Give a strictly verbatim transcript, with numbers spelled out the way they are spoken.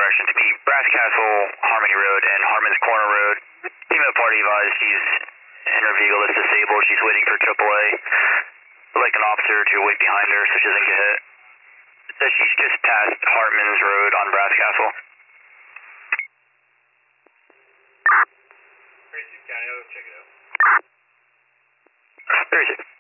direction to be Brass Castle, Harmony Road, and Harmon's Corner Road. Female party advised she's in her vehicle is disabled. She's waiting for triple A. Would like an officer to wait behind her so she doesn't get hit. Says she's just past Hartman's Road on Brass Castle. Tracy County, I'll check it out. Where is it?